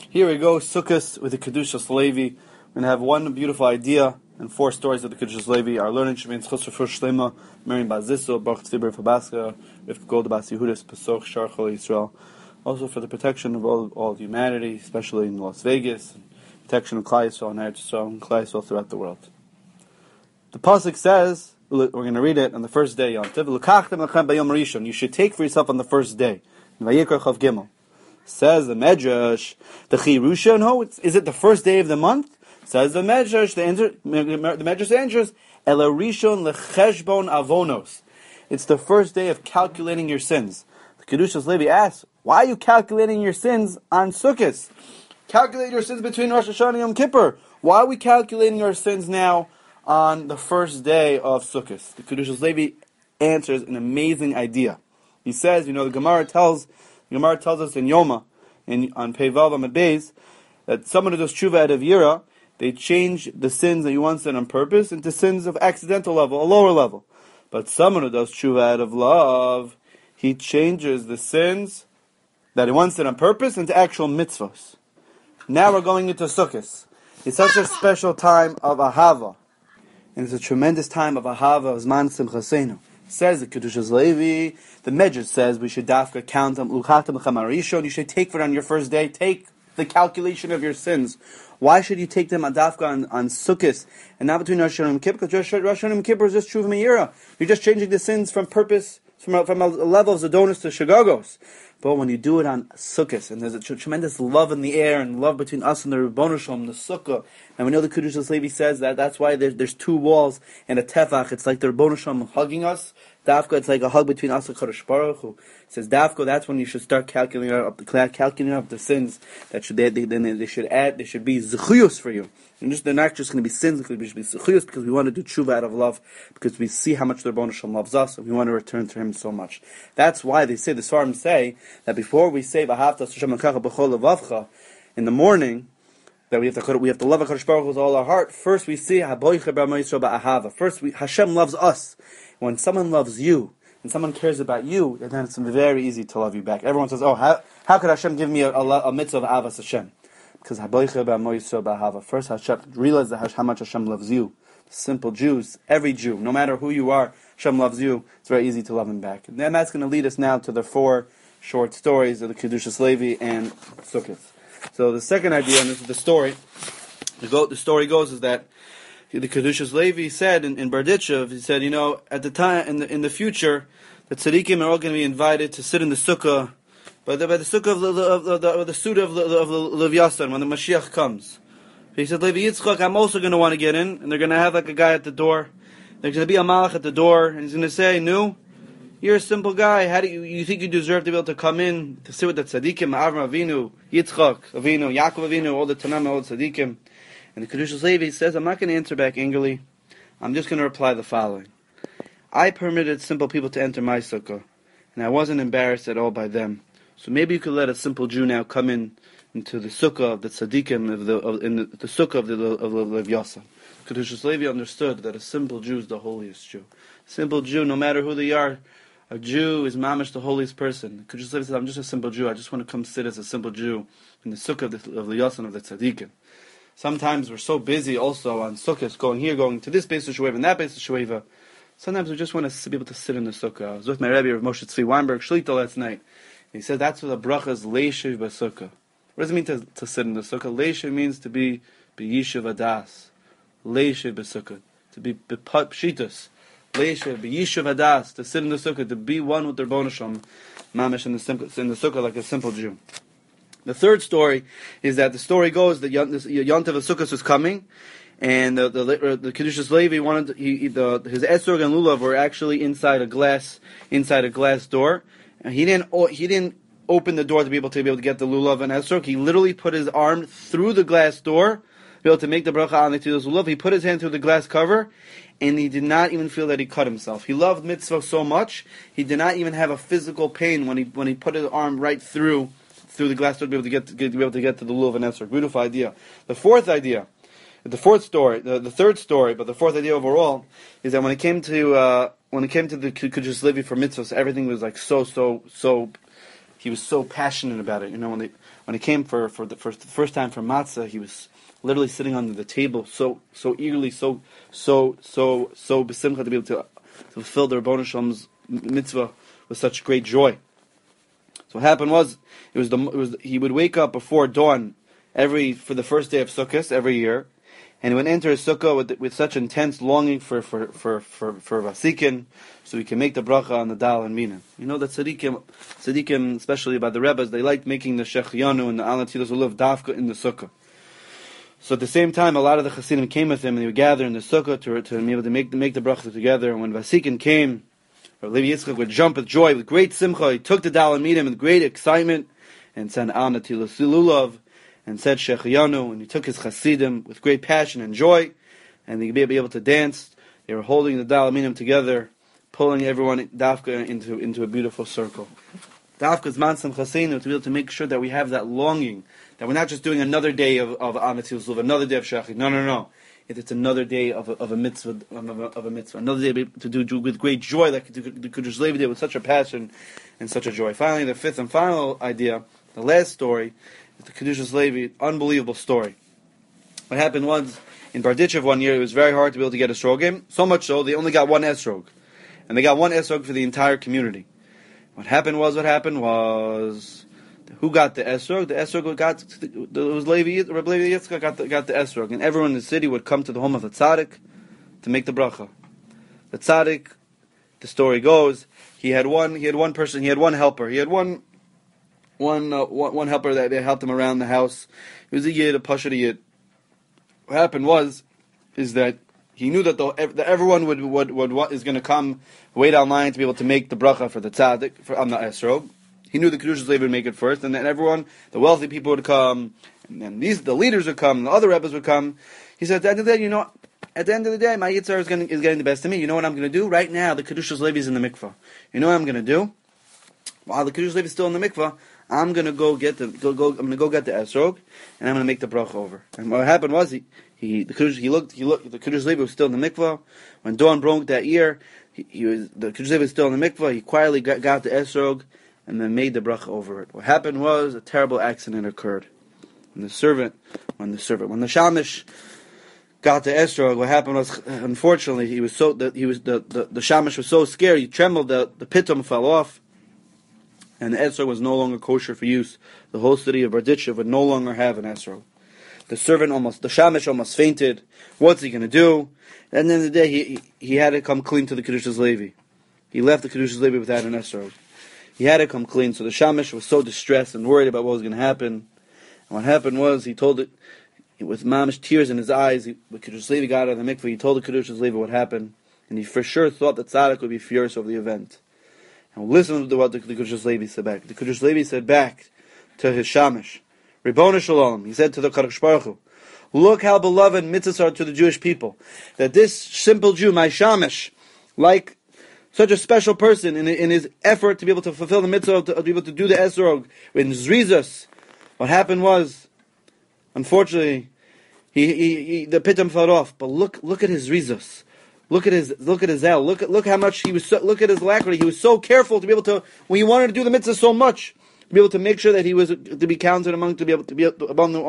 Here we go, Sukkot with the Kedushas Levi. We're going to have one beautiful idea and four stories of the Kedushas Levi. Our learning should be in Chosr Fush Shlema, Miriam Baziso, Baruch Tzibur Fabaska, Rivka Golda Bas Yehudis, Pesach, Shar Chol Yisrael. Also for the protection of all humanity, especially in Las Vegas, and protection of Klal Yisrael and Eretz Yisrael and Klal Yisrael throughout the world. The Pasuk says, we're going to read it on the first day, Yom Tov, L'kachtem lechem b'yom rishon. You should take for yourself on the first day. Vayikra Chav Gimel. Says the Medrash, the Chirusha, no, is it the first day of the month? Says the Medrash, the Medrash answers, Ela Rishon lecheshbon avonos. It's the first day of calculating your sins. The Kedushas Levi asks, why are you calculating your sins on Sukkot? Calculate your sins between Rosh Hashanah and Yom Kippur. Why are we calculating our sins now on the first day of Sukkot? The Kedushas Levi answers an amazing idea. He says, the Gemara tells us in Yoma, on Pei Vav Amud Beis, that someone who does tshuva out of yira, they change the sins that you once did on purpose into sins of accidental level, a lower level. But someone who does tshuva out of love, he changes the sins that he once did on purpose into actual mitzvahs. Now we're going into Sukkot. It's such a special time of Ahava. And it's a tremendous time of Ahava, of Zman Simchaseinu. Says the Kedushas Levi, the Medrash says we should dafka count them, you should take for it on your first day, take the calculation of your sins. Why should you take them on dafka on Sukkot and not between Rosh Hashanah and Kippur? Because Rosh Hashanah and Kippur is just Tshuva Meira. You're just changing the sins from purpose, from a level of Zadonis to Shagogos. But when you do it on Sukkot, and there's a tremendous love in the air, and love between us and the Rebbeinu Shalom, the Sukkah, and we know the Kedushas Levi says that's why there's two walls and a tefach. It's like the Rebbeinu Shalom hugging us. Dafka, it's like a hug between us and Kadosh Baruch Hu. It says Dafka, that's when you should start calculating up the sins that they should be zechuyos for you. And they're not just going to be sins, they should be zechuyos because we want to do tshuva out of love, because we see how much the Rebbeinu Shalom loves us, and we want to return to Him so much. That's why they say, the Svarim say, that before we say V'ahavta Hashem Elokecha b'chol levavcha, in the morning, that we have to love HaKadosh Baruch Hu with all our heart. First we see Haboicha b'Amo Yisrael ba'ahava. First Hashem loves us. When someone loves you, and someone cares about you, then it's very easy to love you back. Everyone says, how could Hashem give me a mitzvah of Avas Hashem? Because Haboicha b'Amo Yisrael ba'ahava. First Hashem, realize how much Hashem loves you. Simple Jews, every Jew, no matter who you are, Hashem loves you. It's very easy to love Him back. And then that's going to lead us now to the four short stories of the Kedushas Levi and Sukkot. So the second idea, and this is the story, the story goes is that the Kedushas Levi said in Berditchev, he said, at the time, in the future, the tzaddikim are all going to be invited to sit in the sukkah, by the sukkah of the suit of Lev Yassan, when the Mashiach comes. He said, Levi Yitzchak, I'm also going to want to get in, and they're going to have like a guy at the door. There's going to be a malach at the door, and he's going to say, "No, you're a simple guy. How do you think you deserve to be able to come in to sit with the tzaddikim, Avraham Avinu, Yitzchak Avinu, Yaakov Avinu, all the Tanam, all the tzaddikim?" And the Kedushas Levi says, I'm not going to answer back angrily. I'm just going to reply the following. I permitted simple people to enter my sukkah, and I wasn't embarrassed at all by them. So maybe you could let a simple Jew now come into the sukkah of the tzaddikim, in the sukkah of the Lev Yassan. Kedushas Levi understood that a simple Jew is the holiest Jew. Simple Jew, no matter who they are, a Jew is mamish the holiest person. Kedushas Levi says, I'm just a simple Jew. I just want to come sit as a simple Jew in the sukkah of the Lev Yassan of the tzaddikim. Sometimes we're so busy also on Sukkot, going to this Beis Shueva and that Beis Shueva. Sometimes we just want to be able to sit in the Sukkah. I was with my Rebbe, Rav Moshe Tzvi Weinberg, Shlita last night. He said that's what the bracha is, Leishiv B'Sukkah. What does it mean to sit in the Sukkah? Leishiv means to be B'Yishuv Adas. Leishiv B'Sukkah. To be Pshitus. Leishiv B'Yishuv Adas. To sit in the Sukkah, to be one with the Rebbeinu Shalom, mamish in the Sukkah like a simple Jew. The third story is that the story goes that Yontav of Sukkot was coming, and the Kedushas Levi wanted his esrog and lulav were actually inside a glass door, and he didn't open the door to be able to get the lulav and esrog. He literally put his arm through the glass door to be able to make the bracha on the lulav. He put his hand through the glass cover, and he did not even feel that he cut himself. He loved mitzvah so much he did not even have a physical pain when he put his arm right through the glass door to be able to get to the lulav and esrog. Beautiful idea. The third story, but the fourth idea overall is that when it came to the Kedushas Levi for mitzvahs, everything was like so. He was so passionate about it. When when he came for the first time for matzah, he was literally sitting under the table, so eagerly, so besimcha to be able to fulfill the Rebbeinu Shalom's mitzvah with such great joy. So what happened was, he would wake up before dawn for the first day of Sukkot every year, and he would enter his sukkah with such intense longing for Vasikin, so he can make the bracha on the Dal and Minim. You know that tzaddikim, especially by the Rebbes, they liked making the Shechianu and the Al Natilas Ulav dafka in the sukkah. So at the same time, a lot of the Chassidim came with him, and they would gather in the sukkah to be able to make the bracha together. And when Vasikin came, Rav Levi Yitzchak would jump with joy, with great simcha. He took the Dal and Minim with great excitement, and said Al Natilas Ulav, and said Shechianu, and he took his Chassidim with great passion and joy, and they'd be able to dance. They were holding the Dal and Minim together, pulling everyone dafka into a beautiful circle. Dafka is mansam chasenu, to be able to make sure that we have that longing, that we're not just doing another day of Anatil Zluv, another day of Shachit. No. It's another day of a mitzvah, another day to do with great joy, like the Kiddush Levi did with such a passion and such a joy. Finally, the fifth and final idea, the last story, is the Kiddush Levi, unbelievable story. What happened was, in Barditchev one year, it was very hard to be able to get esrogim, so much so, they only got one esrog. And they got one esrog for the entire community. What happened was, who got the esrog? The esrog was Rabbi Levi Yitzchak got the esrog, and everyone in the city would come to the home of the tzaddik to make the bracha. The tzaddik, the story goes, he had one person, he had one helper, he had one helper that helped him around the house. He was a yid, a pashut yid. What happened is that he knew that everyone is going to come, wait online to be able to make the bracha for the tzaddik, on the esrog. He knew the Kedushas Levi would make it first, and then everyone, the wealthy people would come, and then the leaders would come, and the other Rebbes would come. He said, at the end of the day, my Yitzhar is getting the best of me. You know what I'm going to do? Right now, the Kedushas Levi is in the mikvah. You know what I'm going to do? While the Kedushas Levi is still in the mikvah, I'm going to go get the esrog, and I'm going to make the bracha over. And what happened was, the Kedushas Levi was still in the mikvah. When dawn broke that year, the Kedushas Levi was still in the mikvah. He quietly got the esrog, and then made the bracha over it. What happened was, a terrible accident occurred. When the shamish got the esrog, what happened was, unfortunately, the shamish was so scared, he trembled, the pitum fell off, and the esrog was no longer kosher for use. The whole city of Barditchev would no longer have an esrog. The shamish almost fainted. What's he going to do? At the end of the day, he had to come clean to the Kedushas Levi. He left the Kedushas Levi without an esrog. He had to come clean, so the shamish was so distressed and worried about what was going to happen. And what happened was, he told it with mamish tears in his eyes. The Kedushas Levi got out of the mikveh. He told the Kedushas Levi what happened, and he for sure thought that tzaddik would be furious over the event. And we'll listen to what the Kedushas Levi said back. The Kedushas Levi said back to his shamish, Ribono Shalom. He said to the Kadosh Baruch Hu, look how beloved mitzvahs are to the Jewish people. That this simple Jew, my shamish, like such a special person in his effort to be able to fulfill the mitzvah, to be able to do the esrog in Zrizus. What happened was, unfortunately, the pitum fell off. But look at his Zrizus. Look at his zeal. Look how much he was. Look at his alacrity. He was so careful to be able to, when he wanted to do the mitzvah so much, to be able to make sure that he was to be counted amongst the ones to be able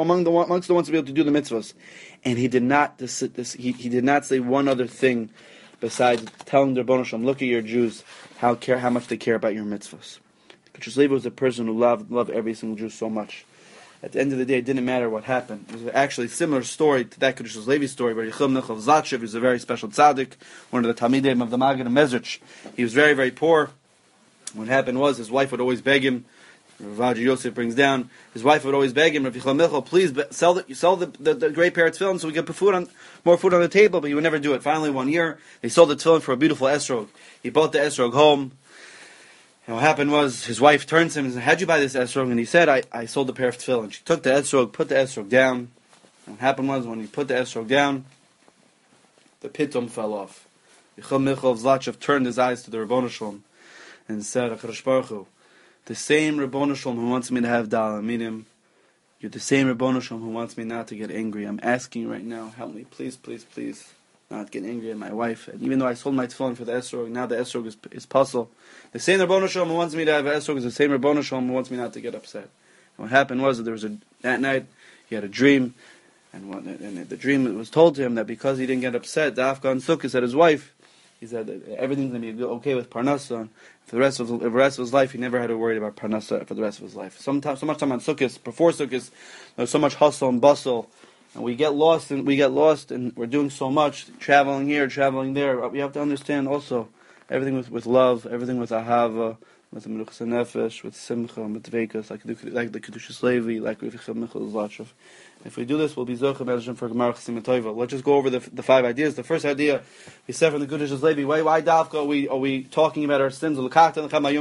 to do the mitzvahs. And he did not. He did not say one other thing besides telling the Rebbeinu Shalom, look at your Jews, how much they care about your mitzvahs. Kedushas Levi was a person who loved every single Jew so much. At the end of the day, it didn't matter what happened. It was actually a similar story to that Kedushas Levi story, where Yechiel Michal Zachev is a very special tzaddik, one of the Talmidim of the Maggid of Mezrich. He was very, very poor. What happened was, his wife would always beg him. Rav Yosef brings down, his wife would always beg him, Rav Yechiel Michal, please sell the great pair of tefillin so we can put more food on the table, but he would never do it. Finally, one year, they sold the tefillin for a beautiful esrog. He bought the esrog home, and what happened was, his wife turns to him and said, how'd you buy this esrog? And he said, I sold a pair of tefillin. She took the esrog, put the esrog down, and what happened was, when he put the esrog down, the pitum fell off. Yechiel Michal Zlachev turned his eyes to the Rebbeinu Shalom and said, HaKadosh Baruch Hu, the same Rebbeinu Shalom who wants me to have Dal Aminim, you're the same Rebbeinu Shalom who wants me not to get angry. I'm asking you right now, help me, please, please, please, not get angry at my wife. And even though I sold my tefillin for the esrog, now the esrog is puzzle. The same Rebbeinu Shalom who wants me to have esrog is the same Rebbeinu Shalom who wants me not to get upset. What happened was that that night he had a dream, and the dream was told to him that because he didn't get upset, the Afghan Sukkot at his wife, he said that everything's going to be okay with Parnasa. For the rest of his life, he never had to worry about Parnasa for the rest of his life. So much time on Sukkot, before Sukkot, there's so much hustle and bustle, and we get lost, and we're doing so much, traveling here, traveling there. We have to understand also everything with love, everything with ahava, with menuchas nefesh, with simcha, with dveikus, like the Kedushas Levi, like Rav Yechiel Michal Zlotchev. If we do this, we'll be zocheh b'Hashem for Gemara Chasim Tova. Let's just go over the 5 ideas. The first idea we said from the Kedushas Levi. Why Davka are we talking about our sins? Why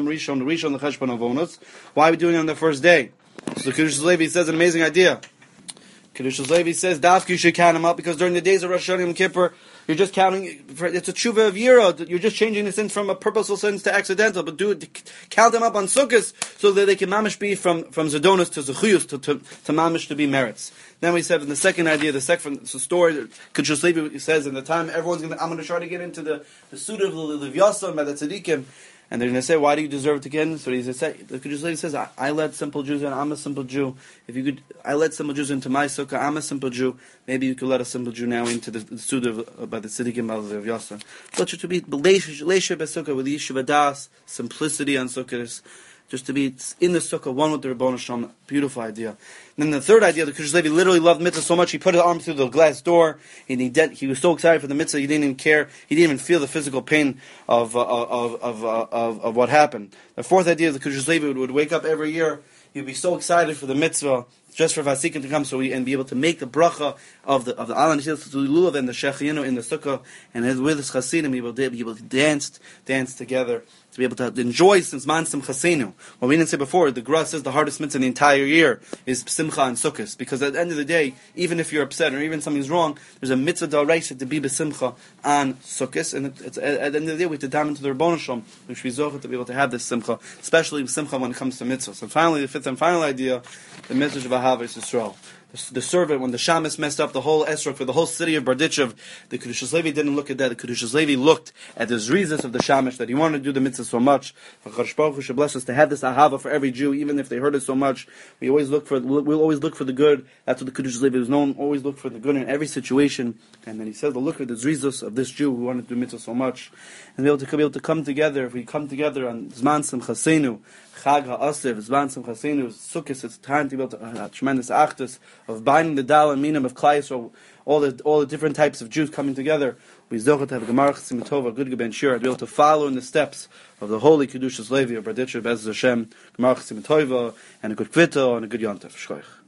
are we doing it on the first day? So the Kedushas Levi says an amazing idea. Kedushas Levi says Davka you should count them up because during the days of Rosh Hashanah and Kippur, you're just counting. It's a tshuva of yira. You're just changing the sins from a purposeful sins to accidental. But count them up on sukkahs so that they can mamish be from zedonos to zechuyus to mamish to be merits. Then we said in the second idea, the story, Kedushas Levi says in the time I'm going to try to get into the suit of the Leviasan by the tzaddikim. And they're going to say, why do you deserve to get in? So he's going to say, the Kedushas Levi says, I led simple Jews in, I'm a simple Jew. I led simple Jews into my sukkah, I'm a simple Jew. Maybe you could let a simple Jew now into the sukkah by the tzaddikim of the Yasa. So it should be leisha b'sukkah with yeshiva das, simplicity on sukkahs. Just to be in the sukkah, one with the Rebbeinu Shalom. Beautiful idea. And then the third idea, the Kedushas Levi literally loved mitzvah so much, he put his arm through the glass door, and he was so excited for the mitzvah, he didn't even care, he didn't even feel the physical pain of what happened. The fourth idea, the Kedushas Levi would wake up every year, he'd be so excited for the mitzvah, just for Vasikin to come, and be able to make the bracha of the Alan Lulav and the Shechinu in the sukkah, and with his Chasidim, he will be able to dance together, to be able to enjoy since Man Simchasenu. What we didn't say before, the Gra says the hardest mitzvah in the entire year is Simcha and Sukkot, because at the end of the day, even if you're upset or even something's wrong, there's a mitzvah d'oraisa to be b'simcha on Sukkot, and at the end of the day, we have to dive into the Rebbeinu Shalom, we should be zocheh to be able to have this Simcha, especially Simcha when it comes to mitzvahs. And finally, the fifth and final idea, the mitzvah of Ahavas Yisrael. The servant, when the Shamas messed up the whole Esrog for the whole city of Berditchev, the Kedushas Levi didn't look at that. The Kedushas Levi looked at the zrizas of the Shamash, that he wanted to do the mitzvah so much. For Kadosh Baruch Hu should bless us to have this ahava for every Jew, even if they hurt us so much. We'll always look for the good. That's what the Kedushas Levi was known. Always look for the good in every situation. And then he says, look at the zrizas of this Jew who wanted to do mitzvah so much, and be able to come together. If we come together on Zman Simchasenu, Chag HaAsiv, Zman Simchasenu, Sukkot, it's time to be able to have tremendous achdus of binding the Dal and Minim of Klai Yisrael, all the different types of Jews coming together. We zocheh to have Gemara Chasim Tova, good Geben Shira, to be able to follow in the steps of the holy Kedushas Levi of Berditchev, Bez Hashem, Gemara Chasim Tova, and a good Kvita, and a good Yontif. Shkoich.